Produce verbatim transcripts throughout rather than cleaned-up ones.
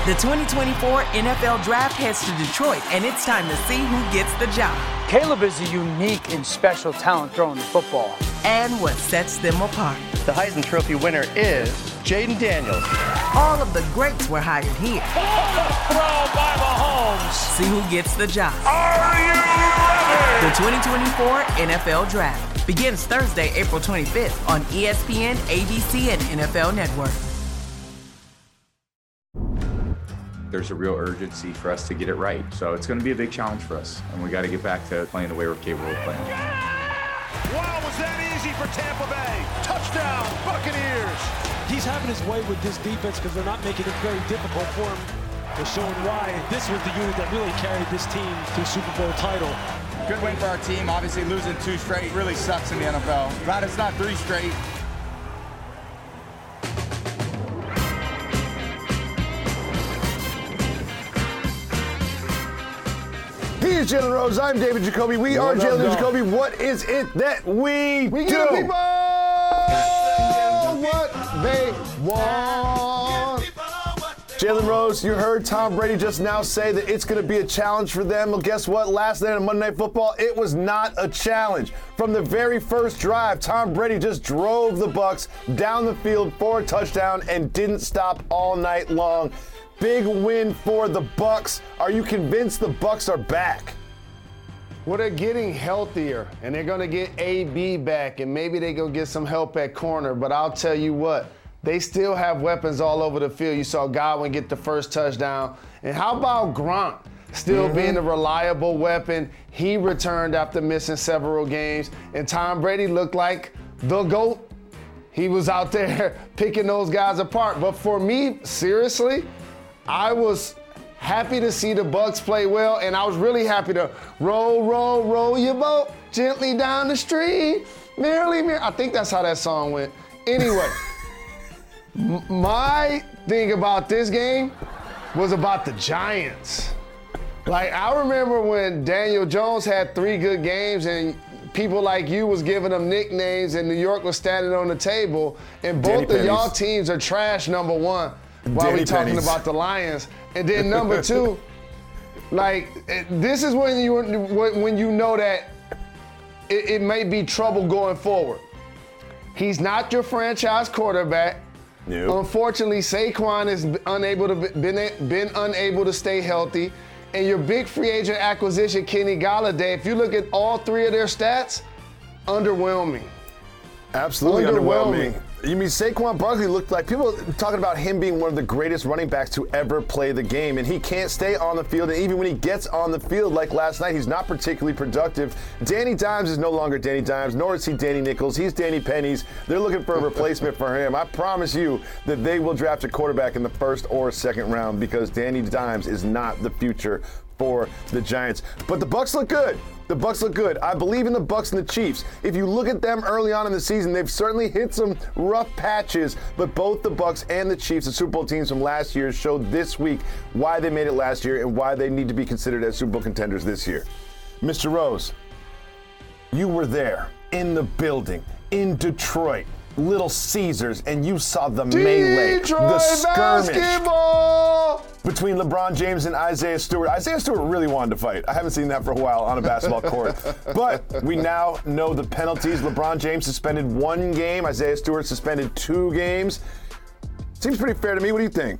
The twenty twenty-four N F L Draft heads to Detroit, and it's time to see who gets the job. Caleb is a unique and special talent throwing the football. And what sets them apart. The Heisman Trophy winner is Jayden Daniels. All of the greats were hired here. Throw by Mahomes. See who gets the job. Are you ready? The twenty twenty-four N F L Draft begins Thursday, April twenty-fifth on E S P N, A B C, and N F L Network. There's a real urgency for us to get it right. So it's going to be a big challenge for us, and we got to get back to playing the way we're capable of playing. Wow, was that easy for Tampa Bay? Touchdown, Buccaneers. He's having his way with this defense because they're not making it very difficult for him. They're showing why this was the unit that really carried this team to the Super Bowl title. Good win for our team. Obviously, losing two straight really sucks in the N F L. Glad it's not three straight. He is Jalen Rose. I'm David Jacoby. We what are Jalen Jacoby. What is it that we, we do? We give people what they want. Jalen Rose, you heard Tom Brady just now say that it's going to be a challenge for them. Well, guess what? Last night on Monday Night Football, it was not a challenge. From the very first drive, Tom Brady just drove the Bucs down the field for a touchdown and didn't stop all night long. Big win for the Bucs. Are you convinced the Bucs are back? Well, they're getting healthier, and they're going to get A B back, and maybe they're going to get some help at corner. But I'll tell you what, they still have weapons all over the field. You saw Godwin get the first touchdown. And how about Gronk still mm-hmm. being a reliable weapon? He returned after missing several games, and Tom Brady looked like the GOAT. He was out there picking those guys apart. But for me, seriously, I was happy to see the Bucs play well, and I was really happy to roll, roll, roll your boat gently down the stream. Merrily, merrily. I think that's how that song went. Anyway, m- my thing about this game was about the Giants. Like, I remember when Daniel Jones had three good games and people like you was giving them nicknames and New York was standing on the table, and both Danny of y'all teams are trash, number one. While Danny we talking Pennies. About the Lions. And then number two, like, this is when you when you know that it, it may be trouble going forward. He's not your franchise quarterback. Nope. Unfortunately, Saquon is unable to been, been unable to stay healthy. And your big free agent acquisition, Kenny Golladay, if you look at all three of their stats, underwhelming. Absolutely underwhelming. underwhelming. You mean Saquon Barkley looked like people talking about him being one of the greatest running backs to ever play the game, and he can't stay on the field. And even when he gets on the field, like last night, he's not particularly productive. Danny Dimes is no longer Danny Dimes, nor is he Danny Nichols. He's Danny Pennies. They're looking for a replacement for him. I promise you that they will draft a quarterback in the first or second round because Danny Dimes is not the future for the Giants. But the Bucs look good. The Bucs look good. I believe in the Bucs and the Chiefs. If you look at them early on in the season, they've certainly hit some rough patches, but both the Bucs and the Chiefs, the Super Bowl teams from last year, showed this week why they made it last year and why they need to be considered as Super Bowl contenders this year. Mister Rose, you were there in the building in Detroit, Little Caesars, and you saw the melee, Detroit the skirmish basketball between LeBron James and Isaiah Stewart. Isaiah Stewart really wanted to fight. I haven't seen that for a while on a basketball court. But we now know the penalties. LeBron James suspended one game. Isaiah Stewart suspended two games. Seems pretty fair to me. What do you think?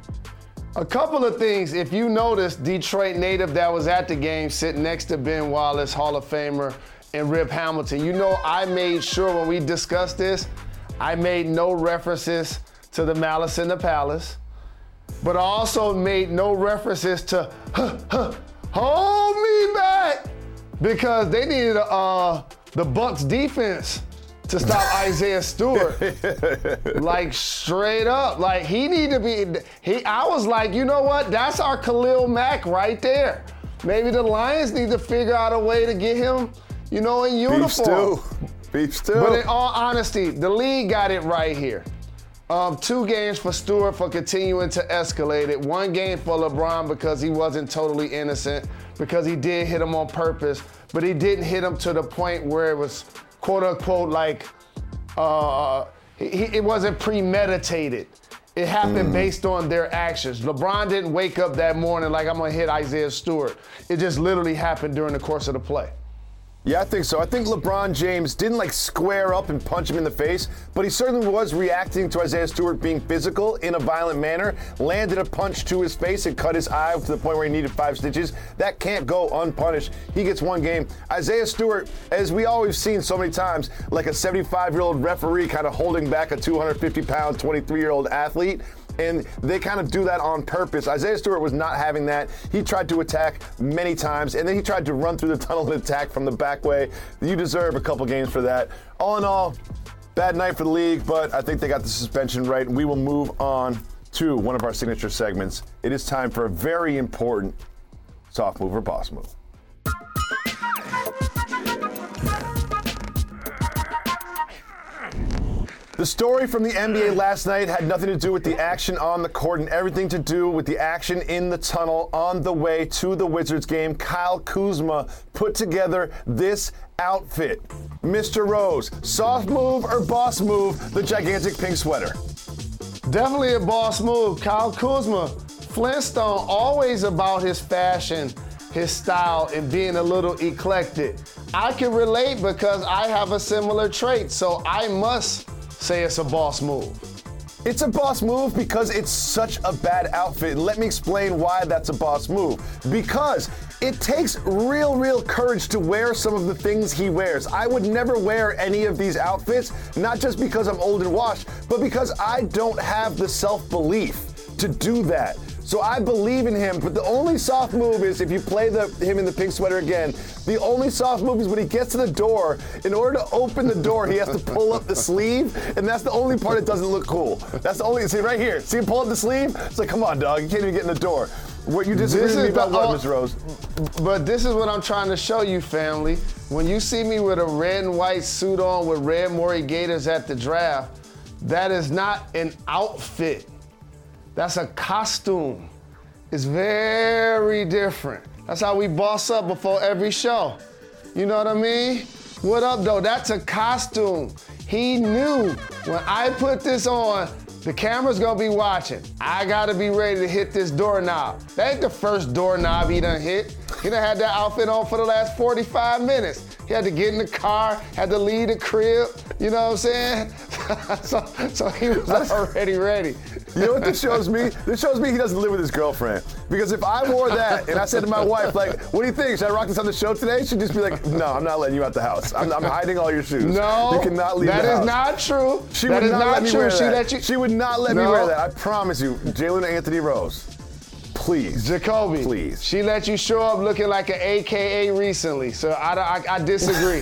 A couple of things. If you notice, Detroit native that was at the game sitting next to Ben Wallace, Hall of Famer, and Rip Hamilton. You know, I made sure when we discussed this, I made no references to the Malice in the Palace, but I also made no references to huh, huh, hold me back, because they needed uh, the Bucs defense to stop Isaiah Stewart. Like, straight up. Like, he needed to be, he. I was like, you know what? That's our Khalil Mack right there. Maybe the Lions need to figure out a way to get him, you know, in uniform. Beef stew. Beef stew. But in all honesty, the league got it right here. Um, two games for Stewart for continuing to escalate it. One game for LeBron because he wasn't totally innocent, because he did hit him on purpose, but he didn't hit him to the point where it was quote unquote like, uh, he, it wasn't premeditated. It happened Mm. based on their actions. LeBron didn't wake up that morning like, I'm going to hit Isaiah Stewart. It just literally happened during the course of the play. Yeah, I think so. I think LeBron James didn't like square up and punch him in the face, but he certainly was reacting to Isaiah Stewart being physical in a violent manner, landed a punch to his face and cut his eye to the point where he needed five stitches. That can't go unpunished. He gets one game. Isaiah Stewart, as we always seen so many times, like a seventy-five-year-old referee kind of holding back a two hundred fifty pound, twenty-three-year-old athlete. And they kind of do that on purpose. Isaiah Stewart was not having that. He tried to attack many times, and then he tried to run through the tunnel and attack from the back way. You deserve a couple games for that. All in all, bad night for the league, but I think they got the suspension right. We will move on to one of our signature segments. It is time for a very important soft move or boss move. The story from the N B A last night had nothing to do with the action on the court and everything to do with the action in the tunnel on the way to the Wizards game. Kyle Kuzma put together this outfit. Mister Rose, soft move or boss move, the gigantic pink sweater? Definitely a boss move. Kyle Kuzma, Flintstone, always about his fashion, his style, and being a little eclectic. I can relate because I have a similar trait, so I must say it's a boss move. It's a boss move because it's such a bad outfit. And let me explain why that's a boss move. Because it takes real, real courage to wear some of the things he wears. I would never wear any of these outfits, not just because I'm old and washed, but because I don't have the self-belief to do that. So I believe in him, but the only soft move is if you play the him in the pink sweater again, the only soft move is when he gets to the door. In order to open the door, he has to pull up the sleeve, and that's the only part that doesn't look cool. That's the only, see right here, see him pull up the sleeve? It's like, come on, dog, you can't even get in the door. What you disagree with me about what, Mister Rose? But this is what I'm trying to show you, family. When you see me with a red and white suit on with red Maury Gators at the draft, that is not an outfit. That's a costume. It's very different. That's how we boss up before every show. You know what I mean? What up, though? That's a costume. He knew when I put this on, the camera's gonna be watching. I gotta be ready to hit this doorknob. That ain't the first doorknob he done hit. He done had that outfit on for the last forty-five minutes. He had to get in the car, had to leave the crib, you know what I'm saying? so, so he was already ready. You know what this shows me? This shows me he doesn't live with his girlfriend. Because if I wore that and I said to my wife, like, what do you think? Should I rock this on the show today? She'd just be like, no, I'm not letting you out the house. I'm, I'm hiding all your shoes. No, you cannot leave that the is house. not true. She that would is not, not let me true. wear She that. let you. She would not let no. me wear that. I promise you, Jalen Anthony Rose. Please. Jacoby. Please. She let you show up looking like an A K A recently, so I, I, I disagree.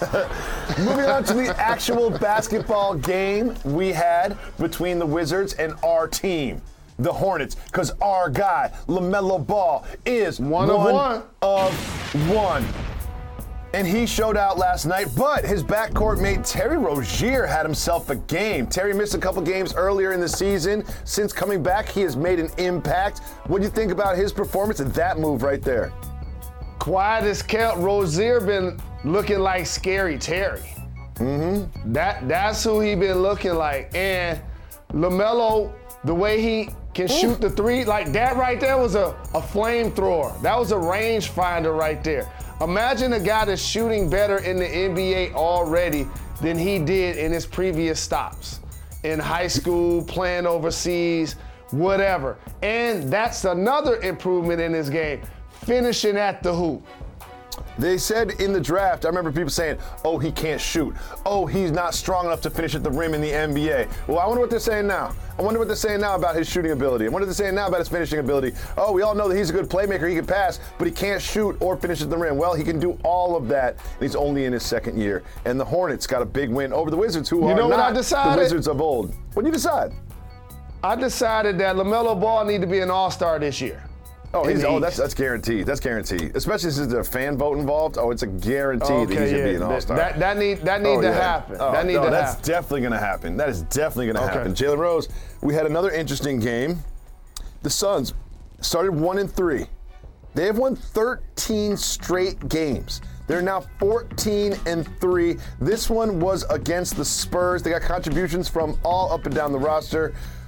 Moving on to the actual basketball game we had between the Wizards and our team, the Hornets, because our guy, LaMelo Ball, is one, one of one. of one. And he showed out last night, but his backcourt mate Terry Rozier had himself a game. Terry missed a couple games earlier in the season. Since coming back, he has made an impact. What do you think about his performance and that move right there? Quiet as kept, Rozier been looking like Scary Terry. Mm-hmm. That that's who he been looking like. And LaMelo, the way he can Ooh. shoot the three, like that right there was a, a flamethrower. That was a rangefinder right there. Imagine a guy that's shooting better in the N B A already than he did in his previous stops. In high school, playing overseas, whatever. And that's another improvement in his game, finishing at the hoop. They said in the draft, I remember people saying, oh, he can't shoot. Oh, he's not strong enough to finish at the rim in the N B A. Well, I wonder what they're saying now. I wonder what they're saying now about his shooting ability. I wonder what they're saying now about his finishing ability. Oh, we all know that he's a good playmaker. He can pass, but he can't shoot or finish at the rim. Well, he can do all of that, and he's only in his second year. And the Hornets got a big win over the Wizards, who you are know what I not decided? the Wizards of old. What did you decide? I decided that LaMelo Ball need to be an all-star this year. Oh, he's, oh, that's that's guaranteed. That's guaranteed. Especially since there's a fan vote involved. Oh, it's a guarantee okay, that he's yeah. gonna be an all-star. That that need that need oh, to yeah. happen. Oh, that need no, to that's happen. definitely gonna happen. That is definitely gonna okay. happen. Jalen Rose, we had another interesting game. The Suns started one and three. They have won thirteen straight games. They're now fourteen and three. This one was against the Spurs. They got contributions from all up and down the roster.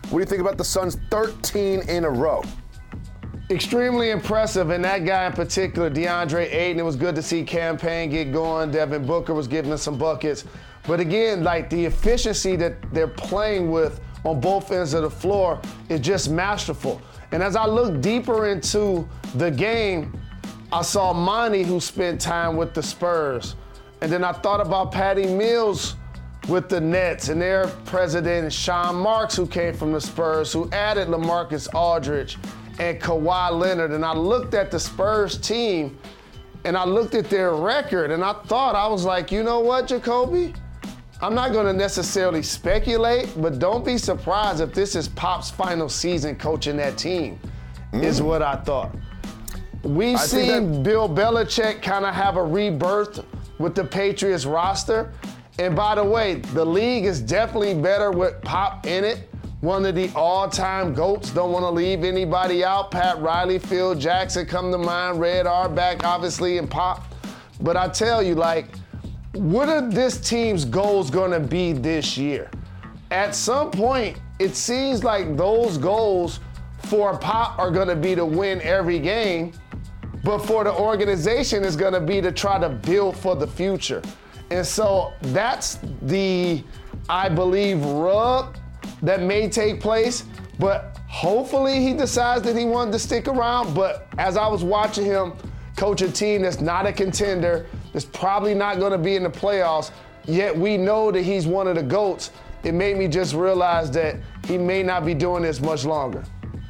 What do you think about the Suns' thirteen in a row? Extremely impressive, and that guy in particular, DeAndre Ayton, it was good to see Cam Payne get going. Devin Booker was giving us some buckets. But again, like the efficiency that they're playing with on both ends of the floor is just masterful. And as I look deeper into the game, I saw Monty, who spent time with the Spurs. And then I thought about Patty Mills with the Nets and their president, Sean Marks, who came from the Spurs, who added LaMarcus Aldridge and Kawhi Leonard. And I looked at the Spurs team and I looked at their record and I thought, I was like, you know what, Jacoby? I'm not going to necessarily speculate, but don't be surprised if this is Pop's final season coaching that team, mm. is what I thought. We've I seen that- Bill Belichick kind of have a rebirth with the Patriots roster. And by the way, the league is definitely better with Pop in it. One of the all-time GOATs, don't want to leave anybody out. Pat Riley, Phil Jackson come to mind, Red Auerbach, obviously, and Pop. But I tell you, like, what are this team's goals going to be this year? At some point, it seems like those goals for Pop are going to be to win every game, but for the organization, it's going to be to try to build for the future. And so that's the, I believe, rub that may take place, but hopefully he decides that he wanted to stick around. But as I was watching him coach a team that's not a contender, that's probably not going to be in the playoffs, yet we know that he's one of the GOATs, it made me just realize that he may not be doing this much longer.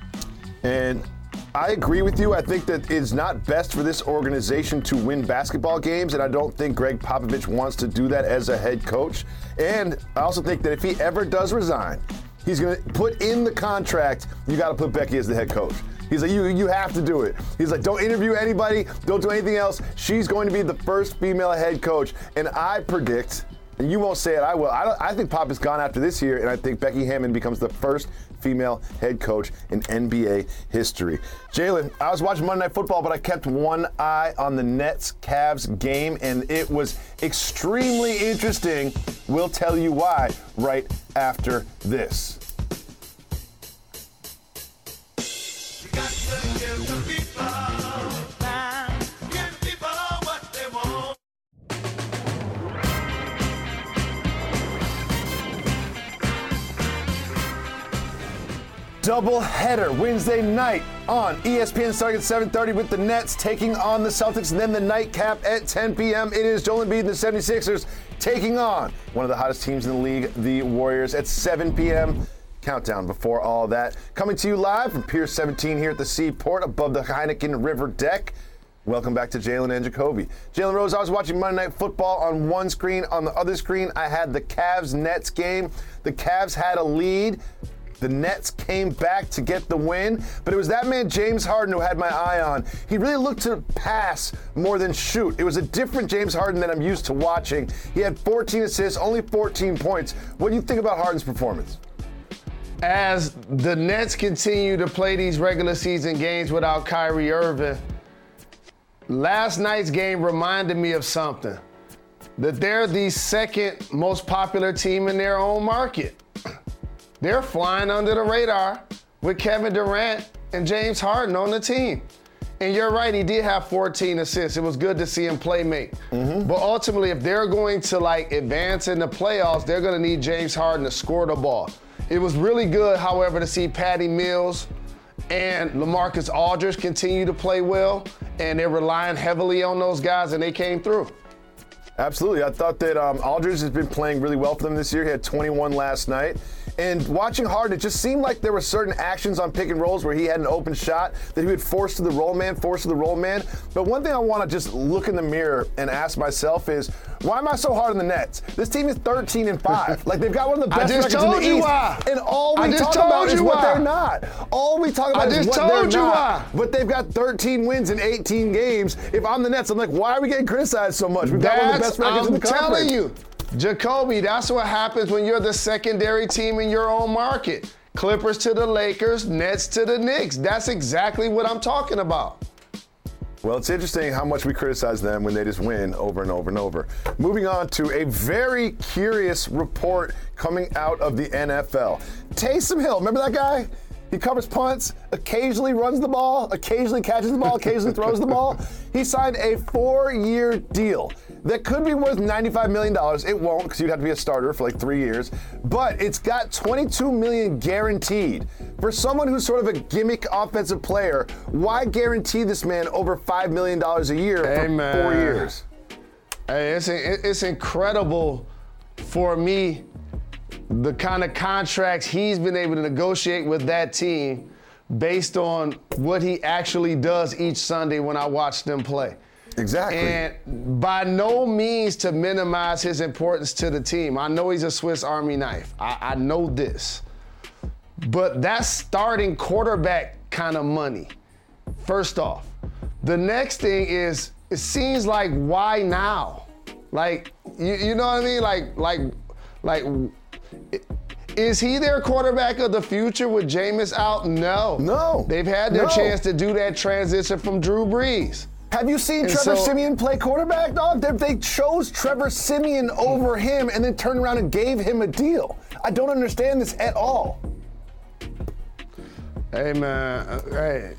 And I agree with you. I think that it's not best for this organization to win basketball games, and I don't think Greg Popovich wants to do that as a head coach. And I also think that if he ever does resign, he's going to put in the contract, you got to put Becky as the head coach. He's like, you you have to do it. He's like, don't interview anybody, don't do anything else. She's going to be the first female head coach. And I predict, and you won't say it, I will, I, don't, I think Pop is gone after this year, and I think Becky Hammon becomes the first female head coach in N B A history. Jalen, I was watching Monday Night Football, but I kept one eye on the Nets-Cavs game, and it was extremely interesting. We'll tell you why right after this. Double header Wednesday night on E S P N starting at seven thirty with the Nets taking on the Celtics, and then the nightcap at ten p.m. It is Joel Embiid and the seventy-sixers taking on one of the hottest teams in the league, the Warriors, at seven p.m. Countdown before all that. Coming to you live from Pier seventeen here at the Seaport above the Heineken River deck. Welcome back to Jalen and Jacoby. Jalen Rose, I was watching Monday Night Football on one screen. On the other screen, I had the Cavs-Nets game. The Cavs had a lead. The Nets came back to get the win, but it was that man, James Harden, who had my eye on. He really looked to pass more than shoot. It was a different James Harden than I'm used to watching. He had fourteen assists, only fourteen points. What do you think about Harden's performance? As the Nets continue to play these regular season games without Kyrie Irving, last night's game reminded me of something. That they're the second most popular team in their own market. They're flying under the radar with Kevin Durant and James Harden on the team. And you're right, he did have fourteen assists. It was good to see him play make. Mm-hmm. But ultimately, if they're going to like advance in the playoffs, they're going to need James Harden to score the ball. It was really good, however, to see Patty Mills and LaMarcus Aldridge continue to play well, and they're relying heavily on those guys, and they came through. Absolutely. I thought that um, Aldridge has been playing really well for them this year. He had twenty-one last night. And watching Harden, it just seemed like there were certain actions on pick and rolls where he had an open shot that he would force to the roll man, force to the roll man. But one thing I want to just look in the mirror and ask myself is, why am I so hard on the Nets? This team is thirteen and five. Like, they've got one of the best records in the East. Why. And all we talk about is what they're not. All we talk about is what they're not. But they've got thirteen wins in eighteen games. If I'm the Nets, I'm like, why are we getting criticized so much? We've got one of the best records in the conference. I'm telling you. Jacoby, that's what happens when you're the secondary team in your own market. Clippers to the Lakers, Nets to the Knicks. That's exactly what I'm talking about. Well, it's interesting how much we criticize them when they just win over and over and over. Moving on to a very curious report coming out of the N F L. Taysom Hill, remember that guy? He covers punts, occasionally runs the ball, occasionally catches the ball, occasionally throws the ball. He signed a four-year deal that could be worth ninety-five million dollars. It won't, because you'd have to be a starter for like three years. But it's got twenty-two million dollars guaranteed. For someone who's sort of a gimmick offensive player, why guarantee this man over five million dollars a year hey, for man. four years? Hey, it's, it's incredible for me, the kind of contracts he's been able to negotiate with that team based on what he actually does each Sunday when I watch them play. Exactly. And by no means to minimize his importance to the team. I know he's a Swiss Army knife. I, I know this. But that's starting quarterback kind of money, first off. The next thing is, it seems like, why now? Like, you, you know what I mean? Like, like, like, is he their quarterback of the future with Jameis out? No. No. They've had their no. chance to do that transition from Drew Brees. Have you seen And Trevor so- Siemian play quarterback, dog? They, they chose Trevor Siemian over him and then turned around and gave him a deal. I don't understand this at all. Hey, man. uh, Hey.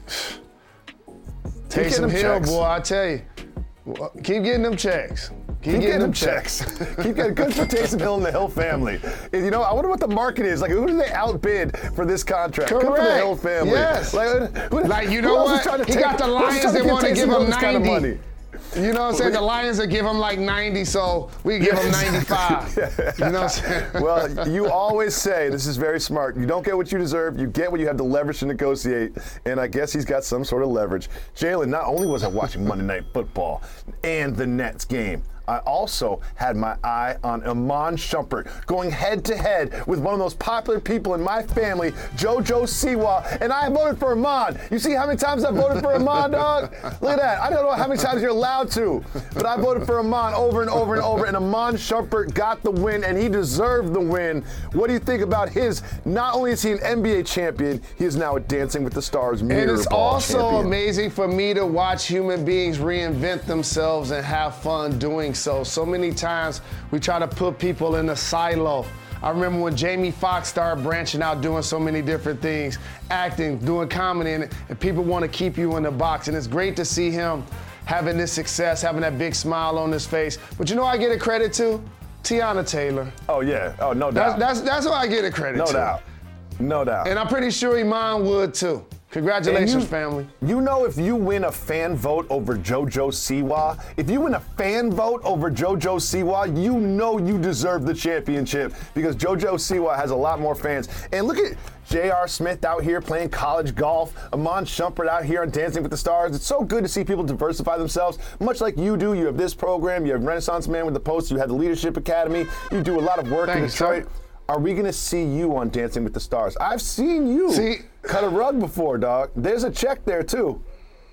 Keep Taysom getting them Hill, checks. boy, I tell you. Well, Keep getting them checks. Keep, Keep getting, them checks. Keep getting good for Taysom Hill and the Hill family. And, you know, I wonder what the market is. Like, who do they outbid for this contract? Good for the Correct. Hill family. Yes. Like, who, Like, you who know else is what? trying to He take- got the who else is Lions trying that to want to Taysom give Hill him this kind of ninety. money? You know what I'm saying? The Lions will give him like ninety, so we give Yeah, him ninety-five. exactly. You know what I'm saying? Well, you always say, this is very smart, you don't get what you deserve, you get what you have the leverage to negotiate, and I guess he's got some sort of leverage. Jalen, not only was I watching Monday Night Football and the Nets game, I also had my eye on Iman Shumpert going head-to-head with one of those popular people in my family, JoJo Siwa, and I voted for Iman. You see how many times I voted for Iman, dog? Look at that. I don't know how many times you're allowed to, but I voted for Iman over and over and over, and Iman Shumpert got the win, and he deserved the win. What do you think about his, not only is he an N B A champion, he is now a Dancing with the Stars mirror And it's ball also champion. amazing for me to watch human beings reinvent themselves and have fun doing so. So many times we try to put people in a silo. I remember when Jamie Foxx started branching out, doing so many different things, acting, doing comedy, and, and people want to keep you in the box. And it's great to see him having this success, having that big smile on his face. But you know I get a credit to? Tiana Taylor. Oh, yeah. Oh, no That's, doubt. that's, that's what I get a credit no to. doubt. No doubt. And I'm pretty sure Iman would too. Congratulations, And you- family. You know, if you win a fan vote over JoJo Siwa, if you win a fan vote over JoJo Siwa, you know you deserve the championship because JoJo Siwa has a lot more fans. And look at J R. Smith out here playing college golf, Iman Shumpert out here on Dancing with the Stars. It's so good to see people diversify themselves, much like you do. You have this program, you have Renaissance Man with the Post, you have the Leadership Academy, you do a lot of work in Thanks, Detroit. sir. Are we going to see you on Dancing with the Stars? I've seen you See- cut a rug before, dog. There's a check there, too.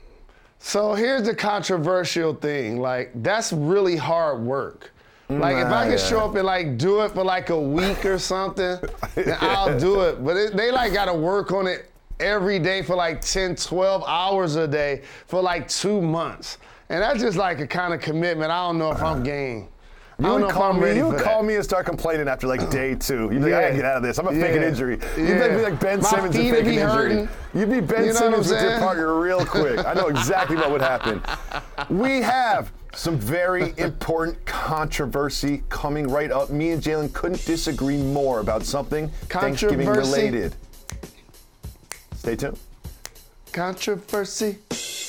So here's the controversial thing. Like, that's really hard work. Like, if I Nah, could yeah. show up and, like, do it for, like, a week or something, then I'll do it. But it, they, like, got to work on it every day for, like, ten, twelve hours a day for, like, two months. And that's just, like, a kind of commitment. I don't know if I'm game. I You don't would know if call I'm me. ready You for would that. call me and start complaining after like day two. You'd be like, I Yeah. gotta get out of this. I'm a Yeah. faking injury. You'd Yeah. be like Ben My Simmons and feet would faking be injury. hurting. You'd be Ben You know what I'm Simmons with your saying? partner real quick. I know exactly what would happen. We have some very important controversy coming right up. Me and Jalen couldn't disagree more about something Thanksgiving Controversy. related. Stay tuned. Controversy.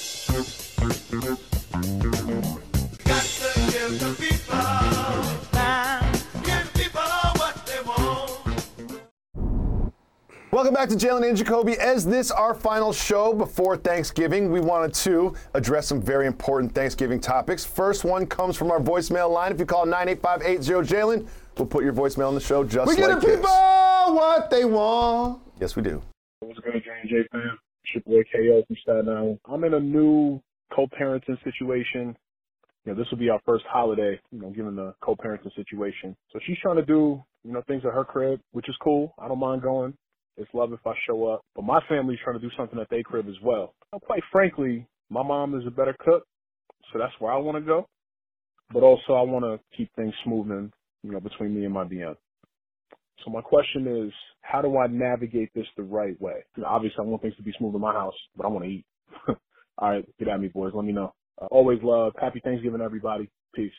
Welcome back to Jalen and Jacoby. As this our final show before Thanksgiving, we wanted to address some very important Thanksgiving topics. First one comes from our voicemail line. If you call nine eight five eight zero Jalen, we'll put your voicemail on the show just We like give the this. people what they want. Yes, we do. What's good, J and J fam? It's your boy K O from Staten Island. I'm in a new co-parenting situation. You know, this will be our first holiday, you know, given the co-parenting situation. So she's trying to do, you know, things at her crib, which is cool. I don't mind going. It's love if I show up. But my family's trying to do something at their crib as well. Now, quite frankly, my mom is a better cook, so that's where I want to go. But also I want to keep things moving, you know, between me and my D M. So my question is, how do I navigate this the right way? You know, obviously, I want things to be smooth in my house, but I want to eat. All right, get at me, boys. Let me know. Uh, always love. Happy Thanksgiving, everybody. Peace.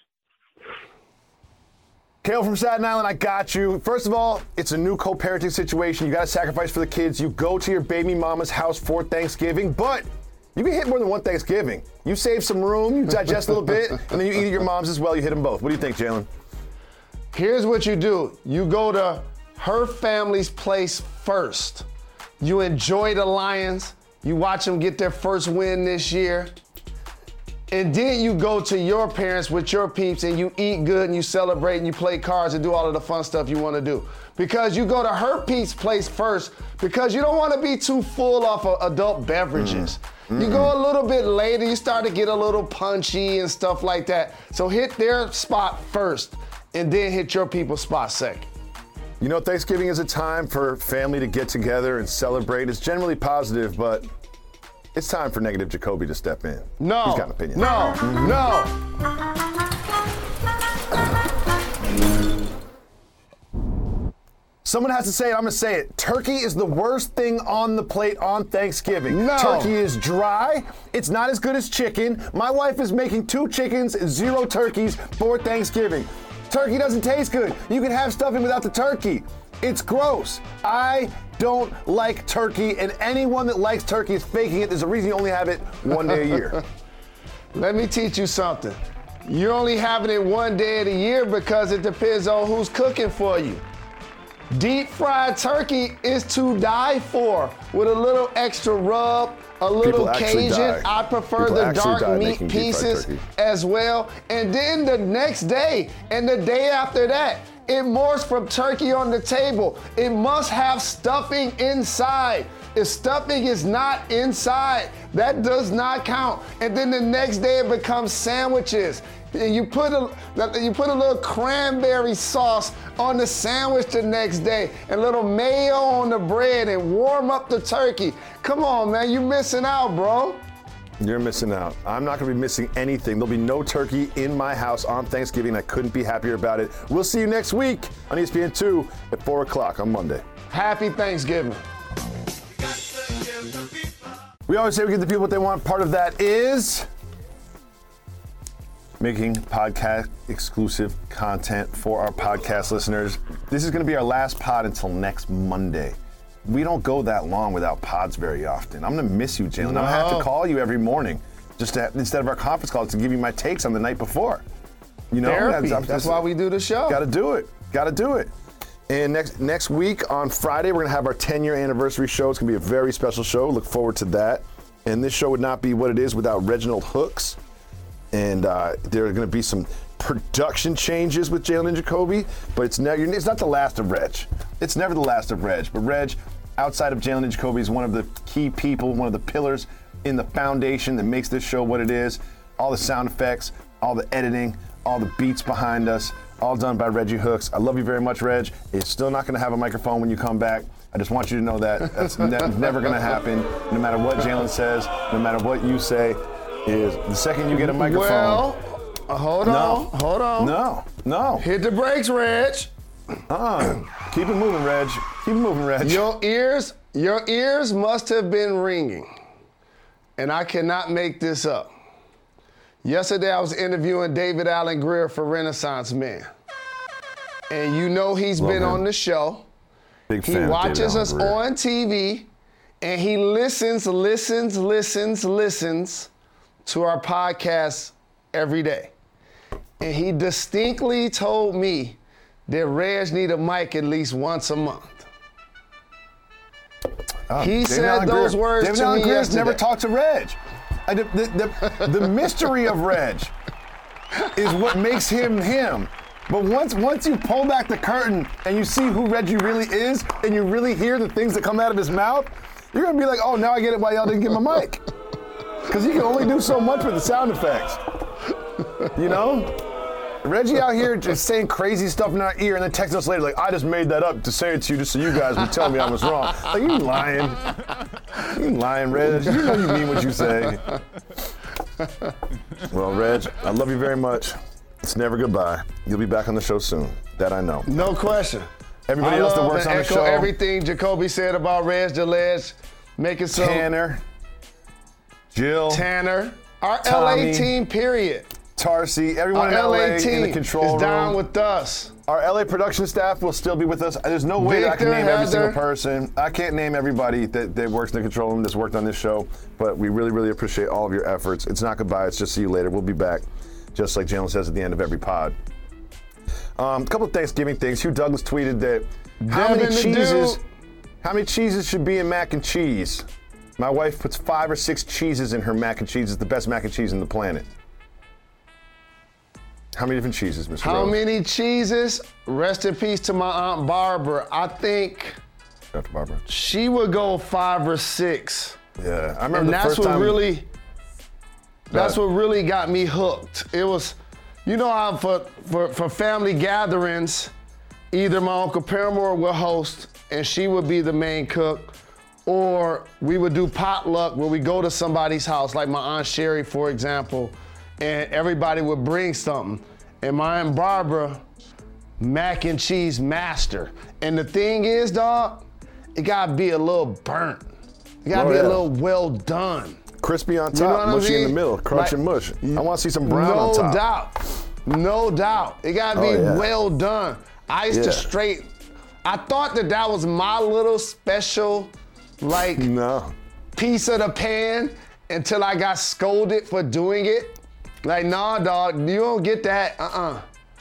Kale from Staten Island, I got you. First of all, it's a new co-parenting situation. You got to sacrifice for the kids. You go to your baby mama's house for Thanksgiving, but you can hit more than one Thanksgiving. You save some room, you digest a little bit, and then you eat at your mom's as well. You hit them both. What do you think, Jalen? Here's what you do. You go to her family's place first. You enjoy the Lions. You watch them get their first win this year. And then you go to your parents with your peeps and you eat good and you celebrate and you play cards and do all of the fun stuff you want to do. Because you go to her peeps' place first because you don't want to be too full off of adult beverages. Mm. You go a little bit later, you start to get a little punchy and stuff like that. So hit their spot first and then hit your people's spot second. You know, Thanksgiving is a time for family to get together and celebrate. It's generally positive, but it's time for Negative Jacoby to step in. No. He's got an opinion. No. No. Someone has to say it. I'm going to say it. Turkey is the worst thing on the plate on Thanksgiving. No. Turkey is dry. It's not as good as chicken. My wife is making two chickens, zero turkeys for Thanksgiving. Turkey doesn't taste good. You can have stuffing without the turkey. It's gross. I don't like turkey, and anyone that likes turkey is faking it. There's a reason you only have it one day a year. Let me teach you something. You're only having it one day of the year because it depends on who's cooking for you. Deep fried turkey is to die for with a little extra rub, a little Cajun. Die. I prefer People the dark meat pieces as well. And then the next day and the day after that, it morphs from turkey on the table. It must have stuffing inside. If stuffing is not inside, that does not count. And then the next day it becomes sandwiches. You put a you put a little cranberry sauce on the sandwich the next day, and a little mayo on the bread, and warm up the turkey. Come on, man, you missing out, bro. You're missing out. I'm not going to be missing anything. There'll be no turkey in my house on Thanksgiving. I couldn't be happier about it. We'll see you next week on E S P N two at four o'clock on Monday. Happy Thanksgiving. We always say we give the people what they want. Part of that is making podcast exclusive content for our podcast listeners. This is going to be our last pod until next Monday. We don't go that long without pods very often. I'm going to miss you, Jalen. No. I'm going to have to call you every morning just to have, instead of our conference call to give you my takes on the night before. You know, Therapy. That's, that's why we do the show. Got to do it. Got to do it. And next next week on Friday, we're going to have our ten-year anniversary show. It's going to be a very special show. Look forward to that. And this show would not be what it is without Reginald Hooks. And uh, there are going to be some production changes with Jalen and Jacoby, but it's, ne- it's not the last of Reg. It's never the last of Reg. But Reg, outside of Jalen and Jacoby, is one of the key people, one of the pillars in the foundation that makes this show what it is. All the sound effects, all the editing, all the beats behind us, all done by Reggie Hooks. I love you very much, Reg. It's still not going to have a microphone when you come back. I just want you to know that. That's ne- never going to happen, no matter what Jalen says, no matter what you say. Is the second you get a microphone. Well, uh, hold no, on, hold on. No, no. Hit the brakes, Reg. Uh, keep it moving, Reg. Keep it moving, Reg. Your ears, your ears must have been ringing, and I cannot make this up. Yesterday, I was interviewing David Allen Greer for Renaissance Man, and you know he's Love been him. on the show. Big he fan watches of us Greer. on T V, and he listens, listens, listens, listens to our podcast every day. And he distinctly told me that Reg need a mic at least once a month. Oh, he David said Allen those Greer. words David to Allen me Greer's yesterday. never talked to Reg. I, the, the, the, the mystery of Reg is what makes him him. But once once you pull back the curtain and you see who Reggie really is, and you really hear the things that come out of his mouth, you're gonna be like, oh, now I get it why y'all didn't give him a mic. Because he can only do so much with the sound effects. You know? Reggie out here just saying crazy stuff in our ear and then texting us later like, I just made that up to say it to you just so you guys would tell me I was wrong. Like, you lying. You lying, Reg. You know you mean what you say. Well, Reg, I love you very much. It's never goodbye. You'll be back on the show soon. That I know. No question. Everybody I else that love works and on the echo show. Everything Jacoby said about Reg DeLedge, making some Tanner, Jill, Tanner, our Tommy, L A team, period. Tarsi, everyone Our in L A, L A team in the control is down room. with us. Our L A production staff will still be with us. There's no way that I can Victor, name every Heather. single person. I can't name everybody that, that works in the control room that's worked on this show, but we really, really appreciate all of your efforts. It's not goodbye. It's just see you later. We'll be back, just like Jalen says at the end of every pod. Um, a couple of Thanksgiving things. Hugh Douglas tweeted that how Devin many the cheeses, dude. how many cheeses should be in mac and cheese? My wife puts five or six cheeses in her mac and cheese. It's the best mac and cheese on the planet. How many different cheeses, Mister How Rose? many cheeses? Rest in peace to my Aunt Barbara. I think Doctor Barbara. she would go five or six. Yeah, I remember And the that's first what time. really, that's Right. what really got me hooked. It was, you know how for, for, for family gatherings, either my Uncle Paramore would host and she would be the main cook, or we would do potluck where we go to somebody's house, like my Aunt Sherry, for example, and everybody would bring something. And my Aunt Barbara, mac and cheese master. And the thing is, dog, it gotta be a little burnt. It gotta Oh, be yeah. a little well done. Crispy on You know top, what I mushy in the mean? middle, crunch Like, and mush. I want to see some brown no on top. doubt. No doubt. It gotta be Oh, yeah. well done. I used Yeah. to straight, I thought that that was my little special, like, No. piece of the pan until I got scolded for doing it. Like, nah, dog, you don't get that. Uh-uh.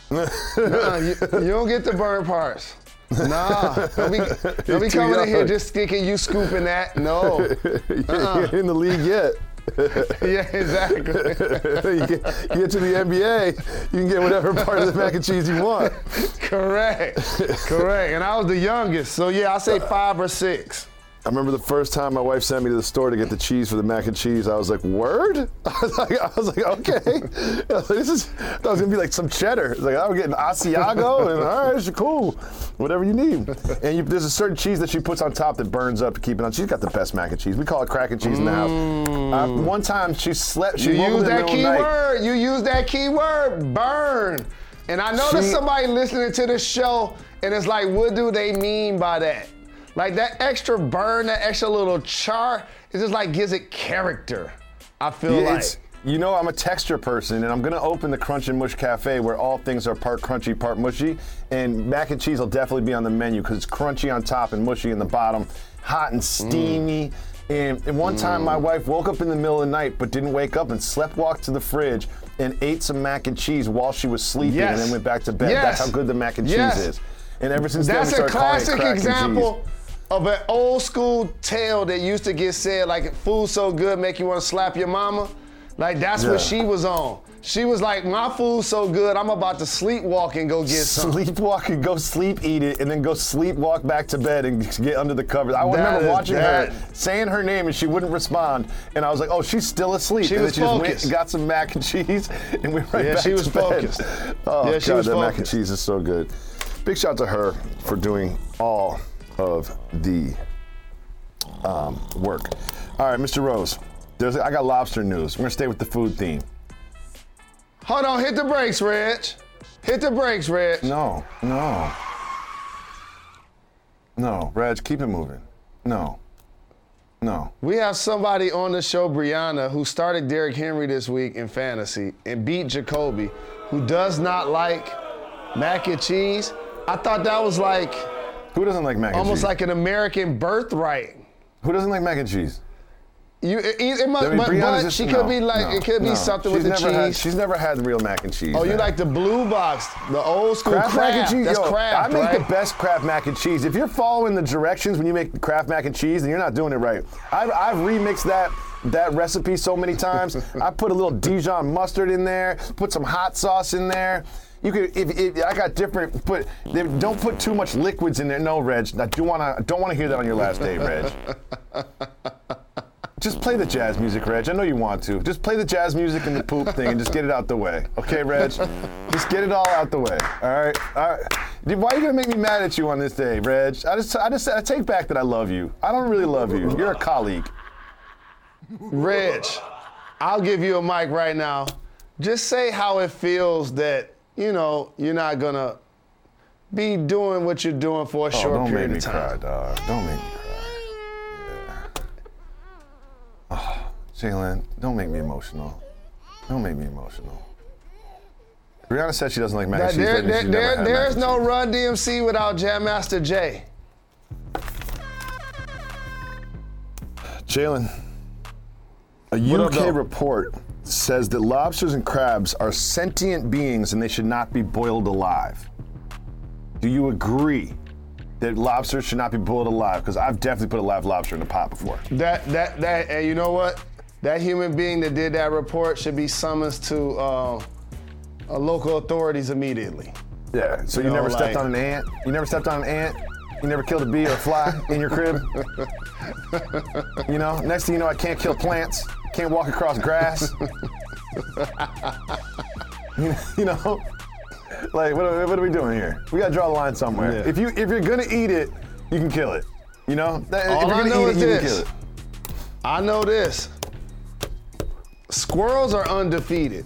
Nuh-uh. You, you don't get the burn parts. Nah. Don't be, don't be You're too coming in here young. just thinking you scooping that. No. You Uh-uh. ain't in the league yet. Yeah, exactly. you, get, you get to the N B A, you can get whatever part of the mac and cheese you want. Correct. Correct. And I was the youngest. So, yeah, I say five or six. I remember the first time my wife sent me to the store to get the cheese for the mac and cheese. I was like, "Word!" I was like, I was like "Okay." I was like, this is. I thought it was gonna be like some cheddar. It's like I'm getting Asiago, and all right, it's cool, whatever you need. And you, there's a certain cheese that she puts on top that burns up to keep it on. She's got the best mac and cheese. We call it crack and cheese in the house. Uh, one time she slept. She You woke up use in the that middle of key the night. word. You use that key word, burn. And I know there's She- somebody listening to this show, and it's like, what do they mean by that? Like that extra burn, that extra little char, it just like gives it character. I feel Yeah, like. it's, you know, I'm a texture person, and I'm gonna open the Crunch and Mush Cafe where all things are part crunchy, part mushy, and mac and cheese will definitely be on the menu because it's crunchy on top and mushy in the bottom, hot and steamy. Mm. And, and one mm. time, my wife woke up in the middle of the night, but didn't wake up and slept walked to the fridge and ate some mac and cheese while she was sleeping, Yes. and then went back to bed. Yes. That's how good the mac and Yes. cheese is. And ever since That's then, we a started calling it classic crack and example cheese. of an old school tale that used to get said, like, food so good make you want to slap your mama. Like, that's Yeah. what she was on. She was like, my food's so good, I'm about to sleepwalk and go get some. Sleepwalk and go sleep, eat it, and then go sleepwalk back to bed and get under the covers. I That remember is watching that. her, saying her name, and she wouldn't respond. And I was like, oh, she's still asleep. She and was then she just went focused. and got some mac and cheese, and we went right Yeah, back she to was bed. focused. Oh, Yeah, she God, was that mac and focused. cheese is so good. Big shout out to her for doing all of the um, work. All right, Mister Rose, there's, I got lobster news. We're going to stay with the food theme. Hold on, hit the brakes, Reg. Hit the brakes, Reg. No, no. No, Reg, keep it moving. No. No. We have somebody on the show, Brianna, who started Derrick Henry this week in fantasy and beat Jacoby, who does not like mac and cheese. I thought that was like Who doesn't like mac and almost cheese? like an American birthright. Who doesn't like mac and cheese? You, it, it must, I mean, but, Brianna's but just- she could no, be like, no, it could be no. something She's with the never had- cheese. she's never had real mac and cheese. Oh, you man. like the blue box, the old school Kraft Kraft. mac and cheese? That's Yo, Kraft, I make right? the best Kraft mac and cheese. If you're following the directions when you make Kraft mac and cheese, then you're not doing it right. I've, I've remixed that that recipe so many times. I put a little Dijon mustard in there, put some hot sauce in there. You could, if, if I got different, put don't put too much liquids in there. No, Reg, I do wanna don't wanna hear that on your last day, Reg. Just play the jazz music, Reg. I know you want to. Just play the jazz music and the poop thing and just get it out the way. Okay, Reg? Just get it all out the way. All right? All right. Why are you gonna make me mad at you on this day, Reg? I just, I just, I take back that I love you. I don't really love you. You're a colleague. Reg, I'll give you a mic right now. Just say how it feels that, you know, you're not gonna be doing what you're doing for a oh, short period of time. Don't make me cry, dog. Don't make me cry. Oh, Jalen, don't make me emotional. Don't make me emotional. Brianna said she doesn't like mac and cheese. There, there, there, there's no Run D M C without Jam Master Jay. Jalen, a U K report says that lobsters and crabs are sentient beings and they should not be boiled alive. Do you agree that lobsters should not be boiled alive? Because I've definitely put a live lobster in a pot before. That, that, that, and you know what? That human being that did that report should be summoned to uh, uh, local authorities immediately. Yeah, so you, you know, never stepped like, on an ant? You never stepped on an ant? You never killed a bee or a fly in your crib? You know, next thing you know, I can't kill plants, can't walk across grass. you, you know? Like, what are, what are we doing here? We gotta draw the line somewhere. Yeah. If you if you're gonna eat it, you can kill it. You know? That, All if you're I gonna know eat is it, you this. can kill it. I know this. Squirrels are undefeated.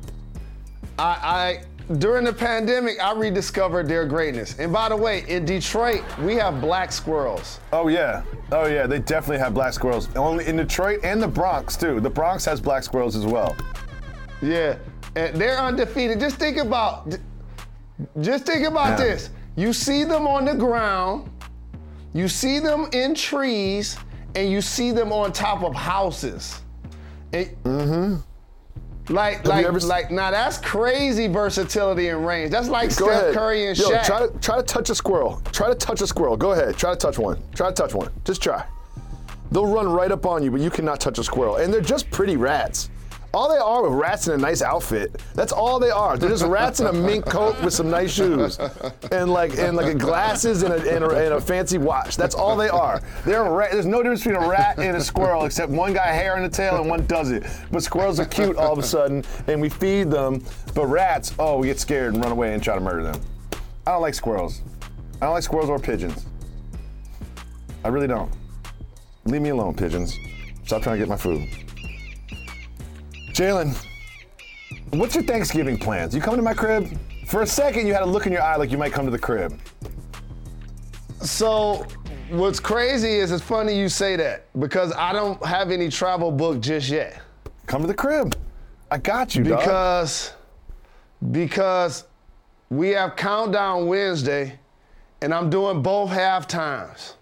I, I during the pandemic, I rediscovered their greatness. And by the way, in Detroit, we have black squirrels. Oh yeah, oh yeah, they definitely have black squirrels. Only in Detroit and the Bronx too. The Bronx has black squirrels as well. Yeah, and they're undefeated. Just think about, just think about yeah. this. You see them on the ground, you see them in trees, and you see them on top of houses. And, mm-hmm. Like, Have like, ever... like. Now that's crazy versatility and range. That's like Go Steph ahead. Curry and Yo, Shaq. Try to try to touch a squirrel. Try to touch a squirrel. Go ahead. Try to touch one. Try to touch one. Just try. They'll run right up on you, but you cannot touch a squirrel. And they're just pretty rats. All they are are rats in a nice outfit. That's all they are. They're just rats in a mink coat with some nice shoes, and like and like glasses and a, and a, and a fancy watch. That's all they are. They're a rat. There's no difference between a rat and a squirrel, except one got hair in the tail and one doesn't. But squirrels are cute all of a sudden, and we feed them. But rats, oh, we get scared and run away and try to murder them. I don't like squirrels. I don't like squirrels or pigeons. I really don't. Leave me alone, pigeons. Stop trying to get my food. Jalen, what's your Thanksgiving plans? You coming to my crib? For a second, you had a look in your eye like you might come to the crib. So, what's crazy is it's funny you say that because I don't have any travel booked just yet. Come to the crib. I got you, dog. Because, because we have Countdown Wednesday, and I'm doing both half times.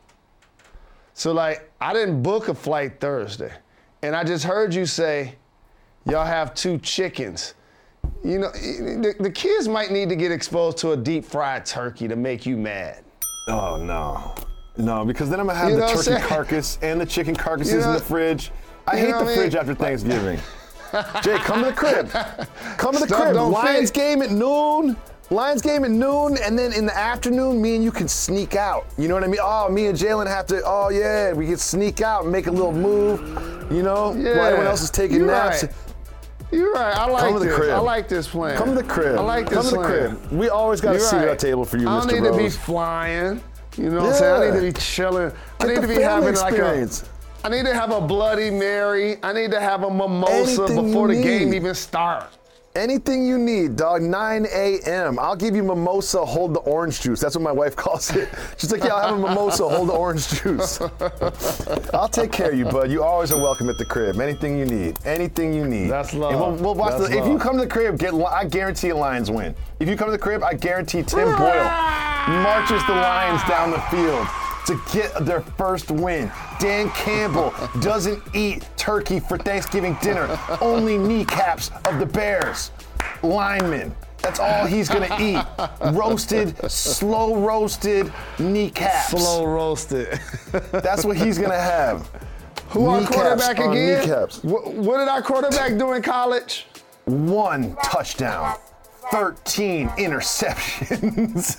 So, like, I didn't book a flight Thursday, and I just heard you say, y'all have two chickens. You know, the, the kids might need to get exposed to a deep fried turkey to make you mad. Oh, no. No, because then I'm going to have you the turkey carcass and the chicken carcasses you know, in the fridge. I hate the I mean? fridge after Thanksgiving. Jay, come to the crib. Come to the Stuff crib. Lions fit. game at noon. Lions game at noon, and then in the afternoon, me and you can sneak out. You know what I mean? Oh, me and Jalen have to, oh yeah, we can sneak out and make a little move, you know? Yeah. While everyone else is taking You're naps. Right. You're right, I like Come to the this. crib. I like this plan. Come to the crib. I like this Come to the plan. crib. We always got a seat right. at our table for you, I Mister don't need Rose. to be flying, you know what yeah. I'm saying? I need to be chilling. Get I need the to be having experience. like a, I need to have a Bloody Mary. I need to have a mimosa Anything before the need. game even starts. Anything you need, dog, nine a.m. I'll give you mimosa, hold the orange juice. That's what my wife calls it. She's like, yeah, I'll have a mimosa, hold the orange juice. I'll take care of you, bud. You always are welcome at the crib. Anything you need. Anything you need. That's love. And we'll, we'll watch That's the, love. If you come to the crib, get, I guarantee a Lions win. If you come to the crib, I guarantee Tim Boyle marches the Lions down the field to get their first win. Dan Campbell doesn't eat turkey for Thanksgiving dinner, only kneecaps of the Bears. Linemen, that's all he's gonna eat. Roasted, slow roasted kneecaps. Slow roasted. That's what he's gonna have. Who our quarterback again? Kneecaps. What, what did our quarterback do in college? One touchdown. thirteen interceptions.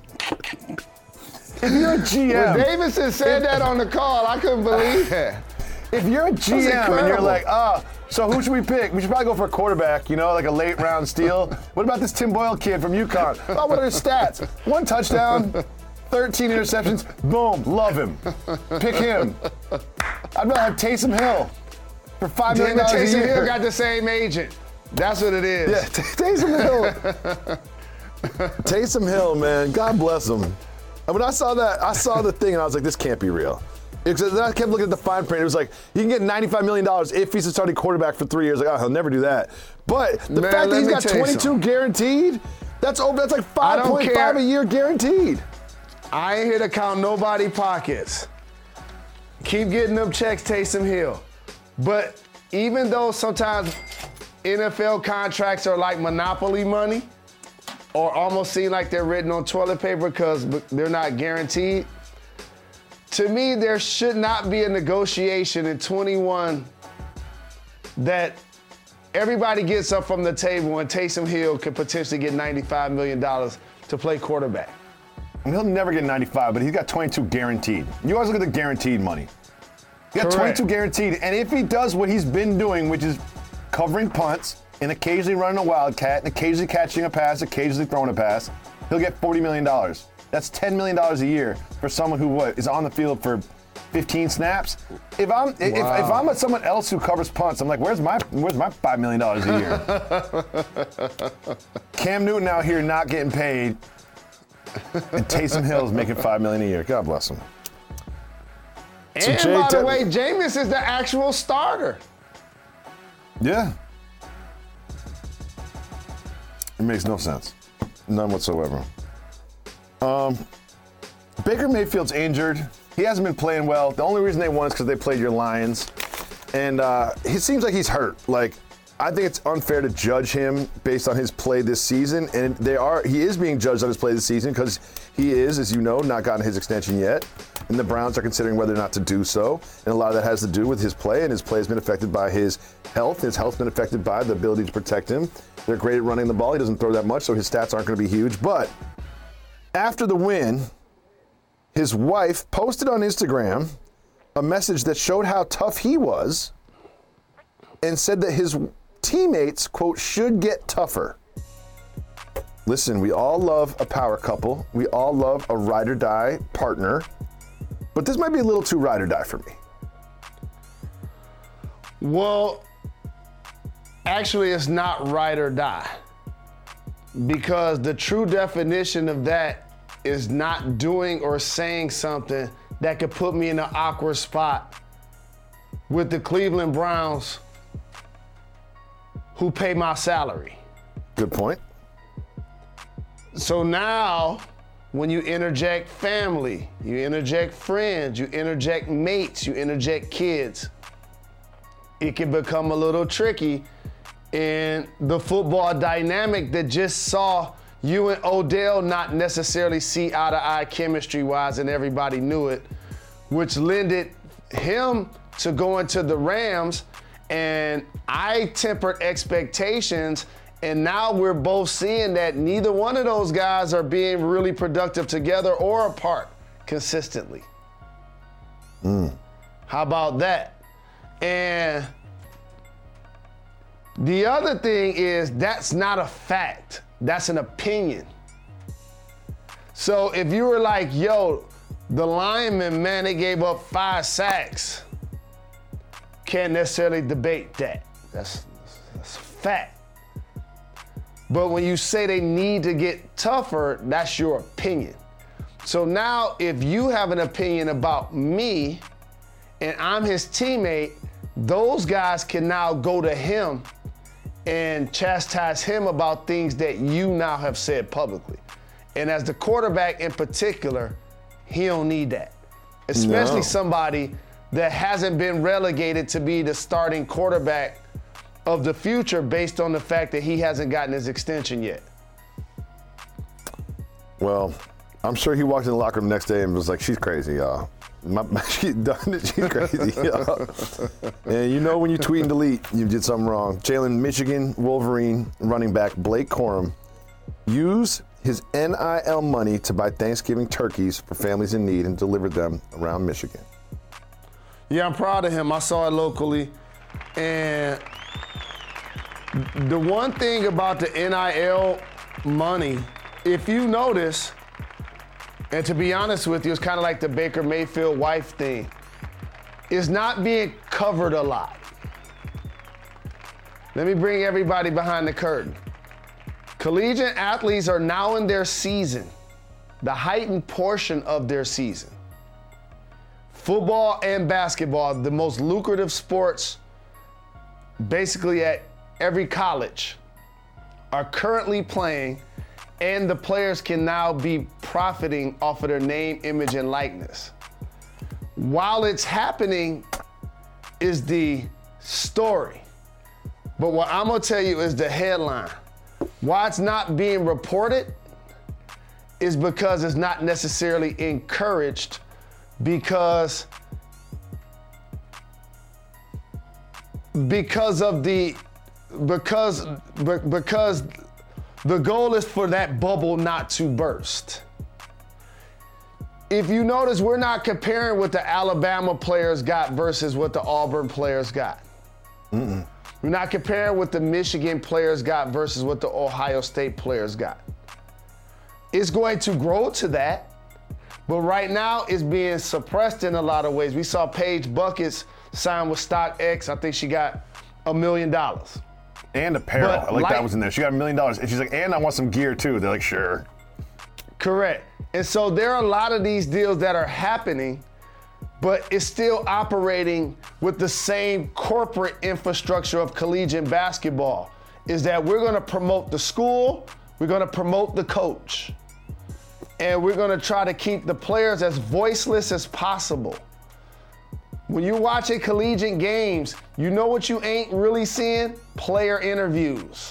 If you're a G M. When Davidson said that on the call, I couldn't believe it. If you're a G M and you're like, oh, so who should we pick? We should probably go for a quarterback, you know, like a late round steal. What about this Tim Boyle kid from UConn? Oh, what are his stats? One touchdown, thirteen interceptions. Boom, love him. Pick him. I'd rather have Taysom Hill for five million dollars a year. Taysom Hill got the same agent. That's what it is. Yeah, t- Taysom Hill. Taysom Hill, man, God bless him. And when I saw that, I saw the thing and I was like, this can't be real. Because then I kept looking at the fine print. It was like, you can get ninety-five million dollars if he's a starting quarterback for three years. Like, oh, he'll never do that. But the Man, fact that he's got twenty-two something. guaranteed, that's over. That's like five point five a year guaranteed. I ain't here to count nobody pockets. Keep getting them checks, Taysom Hill. But even though sometimes N F L contracts are like monopoly money, or almost seem like they're written on toilet paper because they're not guaranteed, to me, there should not be a negotiation in twenty-one that everybody gets up from the table and Taysom Hill could potentially get ninety-five million dollars to play quarterback. He'll never get ninety-five, but he's got twenty-two guaranteed. You always look at the guaranteed money. He got Correct. twenty-two guaranteed, and if he does what he's been doing, which is covering punts and occasionally running a wildcat and occasionally catching a pass, occasionally throwing a pass, he'll get forty million dollars. That's ten million dollars a year for someone who what is on the field for fifteen snaps. If I'm if, Wow. if I'm with someone else who covers punts, I'm like, where's my where's my five million dollars a year? Cam Newton out here not getting paid, and Taysom Hill's making five million dollars a year. God bless him. And So Jay by the Te- way, Jameis is the actual starter. Yeah. It makes no sense. None whatsoever. Um, Baker Mayfield's injured. He hasn't been playing well. The only reason they won is because they played your Lions. And uh, it seems like he's hurt. Like, I think it's unfair to judge him based on his play this season. And they are he is being judged on his play this season because he is, as you know, not gotten his extension yet. And the Browns are considering whether or not to do so. And a lot of that has to do with his play, and his play has been affected by his health. His health's been affected by the ability to protect him. They're great at running the ball. He doesn't throw that much, so his stats aren't going to be huge. But after the win, his wife posted on Instagram a message that showed how tough he was and said that his teammates, quote, should get tougher. Listen, we all love a power couple. We all love a ride or die partner. But this might be a little too ride or die for me. Well, actually, it's not ride or die. Because the true definition of that is not doing or saying something that could put me in an awkward spot with the Cleveland Browns, who pay my salary. Good point. So now, when you interject family, you interject friends, you interject mates, you interject kids, it can become a little tricky in the football dynamic that just saw you and Odell not necessarily see eye to eye chemistry-wise, and everybody knew it, which lended him to going to the Rams, and I tempered expectations, and now we're both seeing that neither one of those guys are being really productive together or apart consistently. Mm. How about that? And the other thing is, that's not a fact. That's an opinion. So if you were like, yo, the linemen, man, they gave up five sacks, can't necessarily debate that. That's, that's a fact. But when you say they need to get tougher, that's your opinion. So now if you have an opinion about me and I'm his teammate, those guys can now go to him and chastise him about things that you now have said publicly. And as the quarterback in particular, he don't need that. Especially No. somebody that hasn't been relegated to be the starting quarterback of the future based on the fact that he hasn't gotten his extension yet. Well, I'm sure he walked in the locker room the next day and was like, she's crazy, y'all. My, my, she done it. She's crazy, y'all. And you know when you tweet and delete, you did something wrong. Jalen, Michigan Wolverine running back Blake Corum used his N I L money to buy Thanksgiving turkeys for families in need and delivered them around Michigan. Yeah, I'm proud of him. I saw it locally. And the one thing about the N I L money, if you notice, and to be honest with you, it's kind of like the Baker Mayfield wife thing. It's not being covered a lot. Let me bring everybody behind the curtain. Collegiate athletes are now in their season, the heightened portion of their season. Football and basketball, the most lucrative sports basically at every college, are currently playing, and the players can now be profiting off of their name, image, and likeness. While it's happening is the story. But what I'm gonna tell you is the headline. Why it's not being reported is because it's not necessarily encouraged, because because of the because because the goal is for that bubble not to burst. If you notice, we're not comparing what the Alabama players got versus what the Auburn players got. Mm-mm. We're not comparing what the Michigan players got versus what the Ohio State players got. It's going to grow to that, but right now it's being suppressed in a lot of ways. We saw Paige Buckets sign with StockX. I think she got a million dollars. And apparel. But I like, like that was in there. She got a million dollars. And she's like, and I want some gear too. They're like, sure. Correct. And so there are a lot of these deals that are happening, but it's still operating with the same corporate infrastructure of collegiate basketball. Is that we're gonna promote the school, we're gonna promote the coach, and we're gonna try to keep the players as voiceless as possible. When you're watching collegiate games, you know what you ain't really seeing? Player interviews.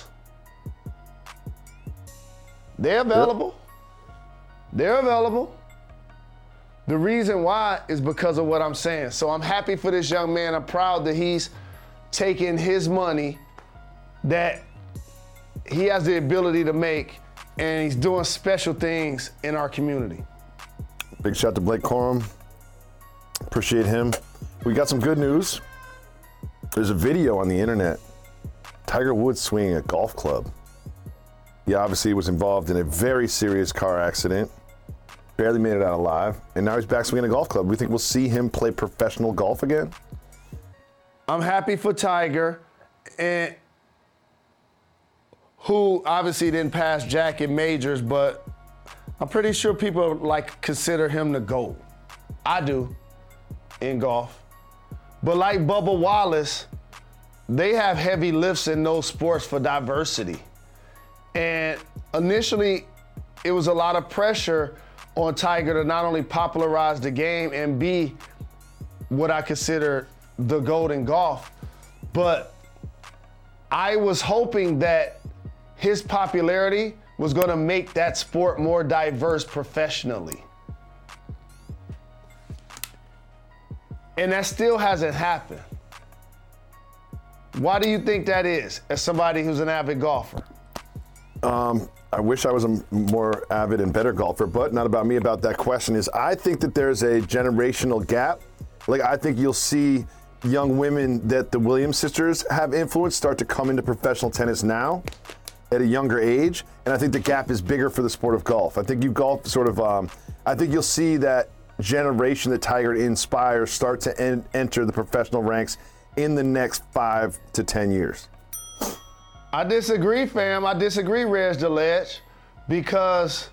They're available. Yep. They're available. The reason why is because of what I'm saying. So I'm happy for this young man. I'm proud that he's taking his money that he has the ability to make, and he's doing special things in our community. Big shout to Blake Corum. Appreciate him. We got some good news. There's a video on the internet. Tiger Woods swinging a golf club. He obviously was involved in a very serious car accident. Barely made it out alive. And now he's back swinging a golf club. We think we'll see him play professional golf again? I'm happy for Tiger, and who obviously didn't pass Jack in majors, but I'm pretty sure people like consider him the GOAT. I do in golf. But like Bubba Wallace, they have heavy lifts in those sports for diversity. And initially, it was a lot of pressure on Tiger to not only popularize the game and be what I consider the GOAT in golf, but I was hoping that his popularity was going to make that sport more diverse professionally. And that still hasn't happened. Why do you think that is, as somebody who's an avid golfer? Um, I wish I was a more avid and better golfer, but not about me. About that question is, I think that there's a generational gap. Like, I think you'll see young women that the Williams sisters have influenced start to come into professional tennis now at a younger age. And I think the gap is bigger for the sport of golf. I think you golf sort of, um, I think you'll see that generation that Tiger inspires start to en- enter the professional ranks in the next five to ten years. I disagree, fam. I disagree, Reg DeLedge, because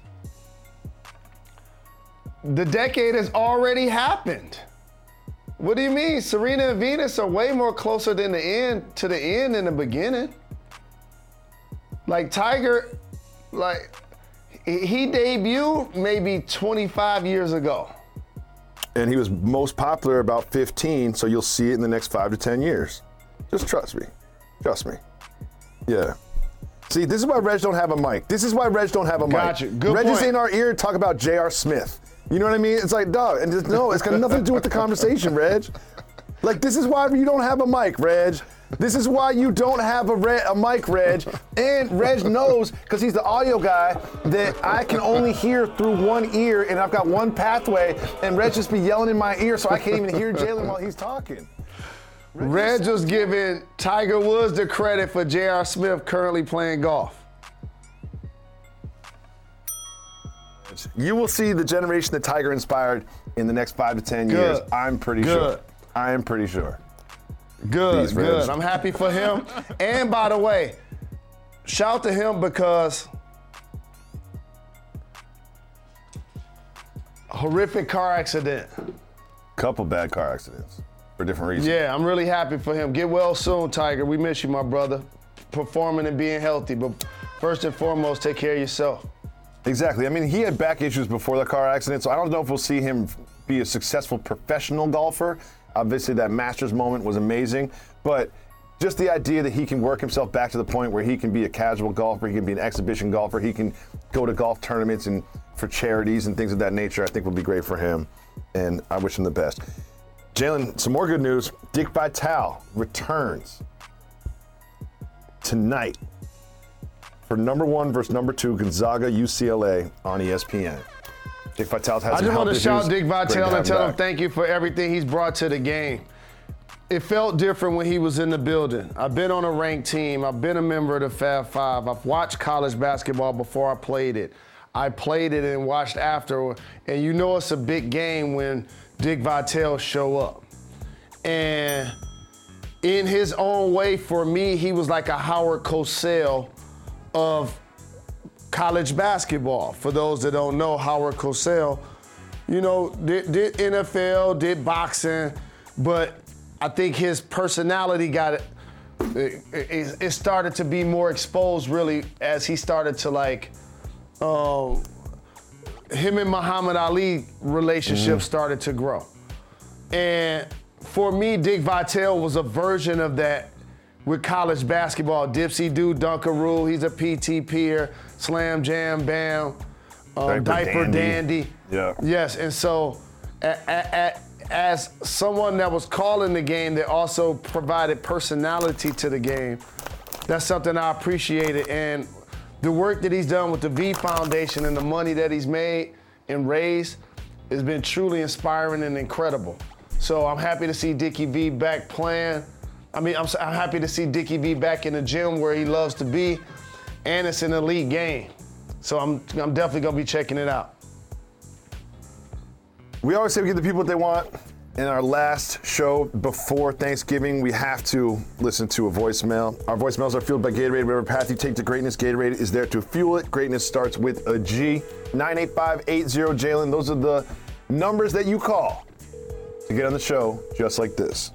the decade has already happened. What do you mean? Serena and Venus are way more closer than the end to the end than the beginning. Like Tiger, like he debuted maybe twenty-five years ago. And he was most popular about fifteen, so you'll see it in the next five to ten years. Just trust me. Trust me. Yeah. See, this is why Reg don't have a mic. This is why Reg don't have a Got mic. you. Good Reg point. is in our ear talk about J R. Smith. You know what I mean? It's like, dog, and just, no, it's got nothing to do with the conversation, Reg. Like, this is why you don't have a mic, Reg. This is why you don't have a, Reg, a mic, Reg. And Reg knows, because he's the audio guy, that I can only hear through one ear, and I've got one pathway, and Reg just be yelling in my ear, so I can't even hear Jalen while he's talking. Reg, Reg was giving Tiger Woods the credit for J R. Smith currently playing golf. You will see the generation that Tiger inspired in the next five to ten Good. years. I'm pretty Good. sure. I am pretty sure. Good, Please, good. Reg. I'm happy for him. And by the way, shout to him because horrific car accident. Couple bad car accidents for different reasons. Yeah, I'm really happy for him. Get well soon, Tiger. We miss you, my brother. Performing and being healthy, but first and foremost, take care of yourself. Exactly. I mean, he had back issues before the car accident, so I don't know if we'll see him be a successful professional golfer. Obviously, that Masters moment was amazing, but just the idea that he can work himself back to the point where he can be a casual golfer, he can be an exhibition golfer, he can go to golf tournaments and for charities and things of that nature, I think would be great for him, and I wish him the best. Jalen, some more good news. Dick Vitale returns tonight for number one versus number two Gonzaga U C L A on E S P N. Dick Vitale has I just want to shout Dick Vitale and tell him back. thank you for everything he's brought to the game. It felt different when he was in the building. I've been on a ranked team. I've been a member of the Fab Five. I've watched college basketball before I played it. I played it and watched after. And you know it's a big game when Dick Vitale show up. And in his own way, for me, he was like a Howard Cosell of college basketball. For those that don't know, Howard Cosell, you know, did, did N F L, did boxing, but I think his personality got it, it, it started to be more exposed really as he started to like, um, him and Muhammad Ali relationship mm. started to grow. And for me, Dick Vitale was a version of that with college basketball. Dipsy Do, Dunkaroo, he's a P T peer, Slam Jam Bam, um, Diaper, Diaper Dandy. Dandy. Yeah. Yes, and so a, a, a, as someone that was calling the game that also provided personality to the game, that's something I appreciated. And the work that he's done with the V Foundation and the money that he's made and raised has been truly inspiring and incredible. So I'm happy to see Dickie V back playing. I mean, I'm, I'm happy to see Dickie V back in the gym where he loves to be, and it's an elite game. So I'm, I'm definitely gonna be checking it out. We always say we give the people what they want. In our last show before Thanksgiving, we have to listen to a voicemail. Our voicemails are fueled by Gatorade. Whatever path you take to greatness, Gatorade is there to fuel it. Greatness starts with a G. nine eight five eight zero Jalen. Those are the numbers that you call to get on the show just like this.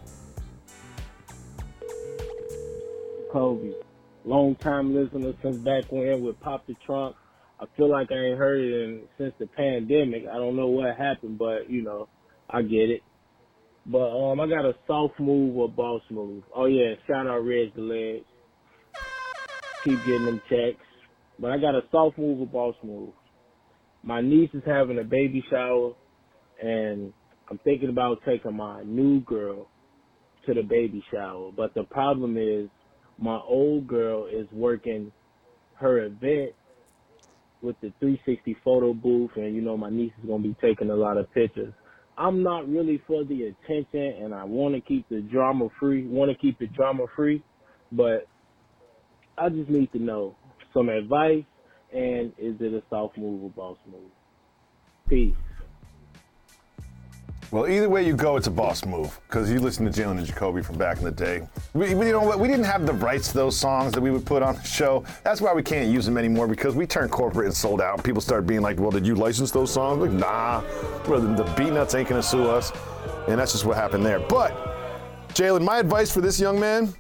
Kobe, long time listener since back when with Pop the Trunk. I feel like I ain't heard it in, since the pandemic. I don't know what happened, but you know, I get it. But um, I got a soft move or boss move. Oh yeah, shout out Reg the Ledge. Keep getting them checks. But I got a soft move or boss move. My niece is having a baby shower, and I'm thinking about taking my new girl to the baby shower. But the problem is, my old girl is working her event with the three sixty photo booth, and you know my niece is going to be taking a lot of pictures. I'm not really for the attention, and I want to keep the drama free, want to keep it drama free, but I just need to know some advice, and is it a soft move or boss move? Peace. Well, either way you go, it's a boss move, because you listen to Jalen and Jacoby from back in the day. We, we, you know what? We didn't have the rights to those songs that we would put on the show. That's why we can't use them anymore, because we turned corporate and sold out. People started being like, well, did you license those songs? Like, nah. Well, the, the Beatnuts ain't going to sue us. And that's just what happened there. But, Jalen, my advice for this young man,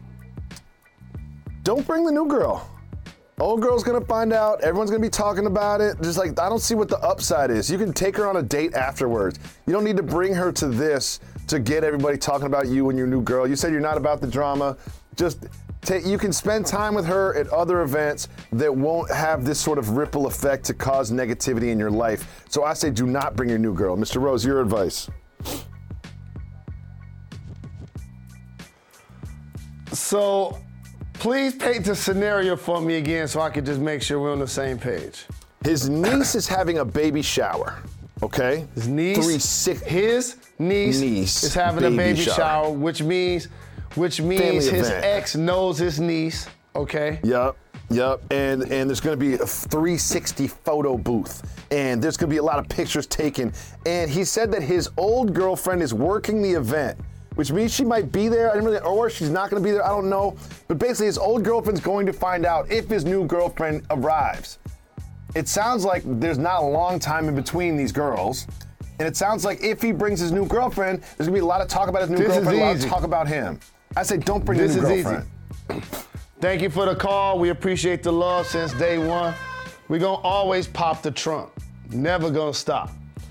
don't bring the new girl. Old girl's gonna find out, everyone's gonna be talking about it. Just like, I don't see what the upside is. You can take her on a date afterwards. You don't need to bring her to this to get everybody talking about you and your new girl. You said you're not about the drama. Just take, you can spend time with her at other events that won't have this sort of ripple effect to cause negativity in your life. So I say do not bring your new girl. Mister Rose, your advice. So please paint the scenario for me again so I can just make sure we're on the same page. His niece is having a baby shower, okay? His niece, Three, six, his niece, niece is having baby a baby shower. shower, which means, which means Family his event. ex knows his niece, okay? Yep, yep. And and there's gonna be a three sixty photo booth, and there's gonna be a lot of pictures taken. And he said that his old girlfriend is working the event, which means she might be there, I didn't really, or she's not gonna be there, I don't know. But basically his old girlfriend's going to find out if his new girlfriend arrives. It sounds like there's not a long time in between these girls. And it sounds like if he brings his new girlfriend, there's gonna be a lot of talk about his new This is girlfriend, a lot of easy. talk about him. I say don't bring This your new is girlfriend. easy. Thank you for the call. We appreciate the love since day one. We're gonna always pop the trunk. Never gonna stop.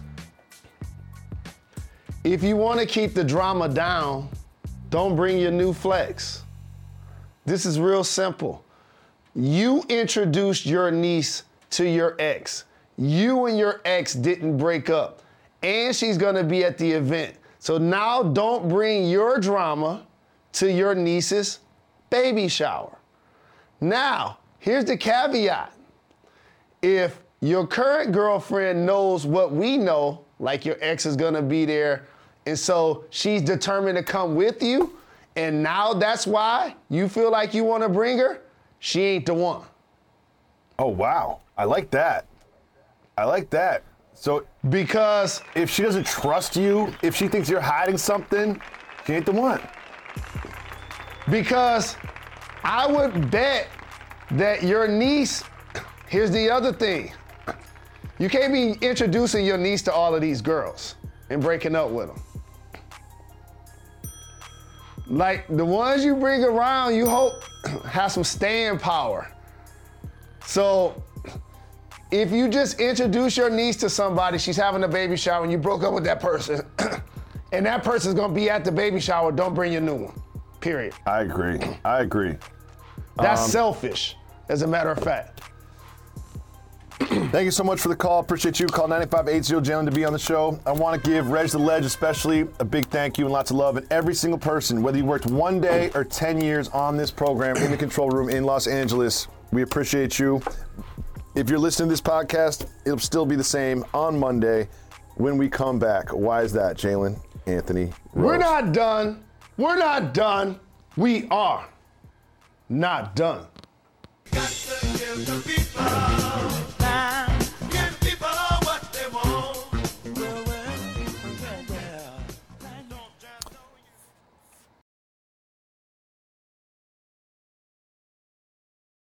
If you wanna keep the drama down, don't bring your new flex. This is real simple. You introduced your niece to your ex. You and your ex didn't break up, and she's gonna be at the event. So now don't bring your drama to your niece's baby shower. Now, here's the caveat. If your current girlfriend knows what we know, like your ex is gonna be there, and so she's determined to come with you, and now that's why you feel like you wanna bring her, she ain't the one. Oh, wow. I like that. I like that. So, because if she doesn't trust you, if she thinks you're hiding something, she ain't the one. Because I would bet that your niece, here's the other thing. You can't be introducing your niece to all of these girls and breaking up with them. Like the ones you bring around, you hope have some staying power. So if you just introduce your niece to somebody, she's having a baby shower and you broke up with that person, and that person's gonna be at the baby shower, don't bring your new one, period. I agree, I agree. That's Um, selfish, as a matter of fact. Thank you so much for the call. Appreciate you. Call nine five eight zero Jalen to be on the show. I want to give Reg the Ledge especially a big thank you and lots of love. And every single person, whether you worked one day or ten years on this program in the control room in Los Angeles, we appreciate you. If you're listening to this podcast, it'll still be the same on Monday when we come back. Why is that, Jalen Anthony Rose? We're not done. We're not done. We are not done. Got to give the people